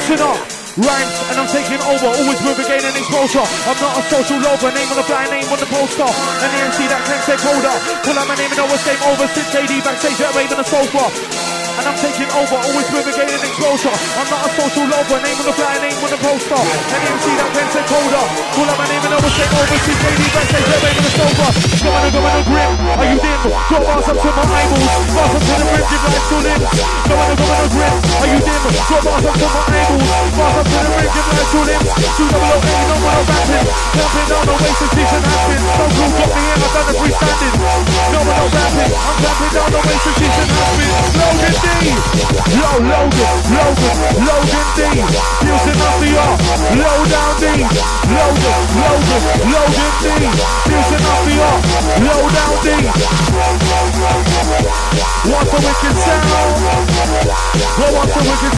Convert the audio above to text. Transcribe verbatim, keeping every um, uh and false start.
Listen up. Rhymes, and I'm taking over, always moving, gaining exposure. I'm not a social lover, name on the blind, name on the poster. An E M C that can take holder. Pull out my name and always game over. Since K D backstage, at rave on the sofa. And I'm taking over, always moving, gaining exposure. I'm not a social lover, name on the blind, name on the poster. An E M C that can take holder. Pull out my name and always game over. Since K D backstage, at rave on the sofa. Go on and go on and grip, are you dim? Drop bars up to my eyeballs, bars up to the rim, did life still in. Go on and go on and grip, are you dim? Drop bars up to my eyeballs, bars up to the rim, did life still in. Two double O, ain't no one rapping. Jumping down the waist and season happening. So cool, got me in, I've done the freestanding. No one no rapping, I'm jumping down the waist and season happening. Logan D, low Logan, Logan, Logan D, fusing up the art. Low down D, Logan, Logan, Logan D, fusing up the art. Low down D. What's the wicked sound? What wants the wicked